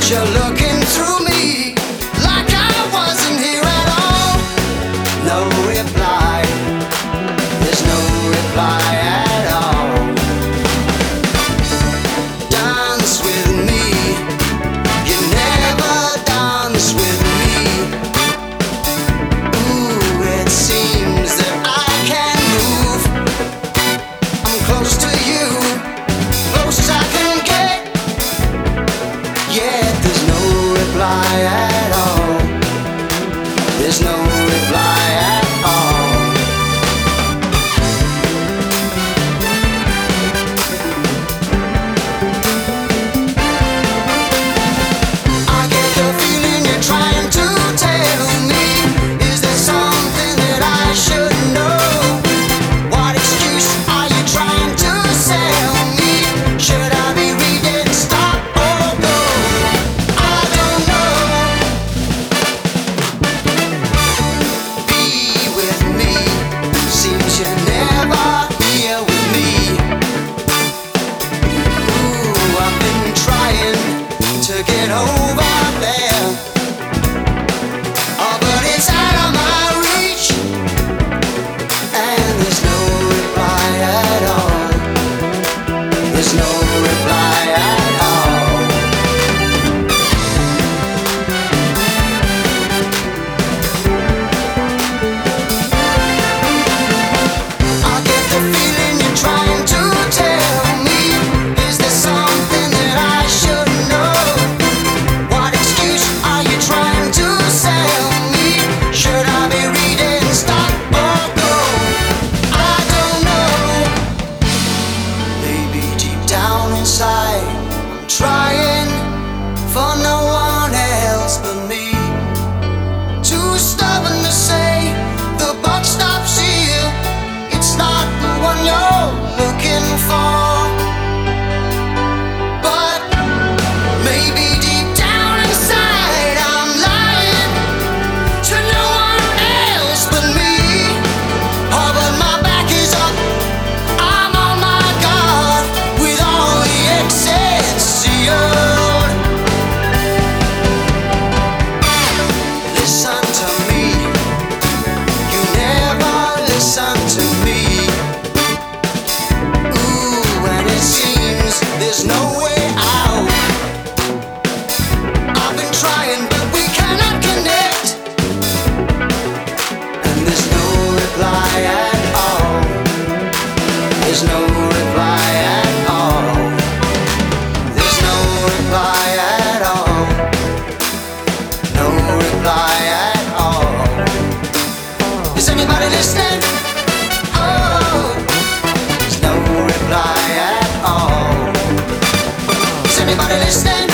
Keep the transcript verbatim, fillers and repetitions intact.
you're looking through me like I wasn't here at all. No reply, there's no reply at all. Dance with me, you never dance with me. Ooh, it seems that I can move. I'm close to you, close as I can get. Yet there's no reply at all. There's no reply at all. I get the feeling you're trying to tell me. Is there something that I should know? What excuse are you trying to sell me? Should I be reading stop or go? I don't know. Be with me, seems you're never here with me. Ooh, I've been trying to get over there, oh, but it's out of my reach, and there's no reply at all. There's no reply at all. I get the feeling you're trying to tell me. Is there something that I should know? What excuse are you trying to sell me? Should I be reading stop or go? I don't know. Maybe deep down inside I'm trying for no one else but me. Too stubborn to say the buck stops here. It's not the one you're looking for. But maybe deep down inside I'm lying to no one else but me. Oh, but my back is up, I'm on my guard with all the exits sealed. Listen to me, you never listen to me. Ooh, and it seems there's no way out. I've been trying, but we cannot connect, and there's no reply at all. There's no reply at all. There's no reply at all. No reply at all. Is anybody listening? Oh, there's no reply at all. Is anybody listening?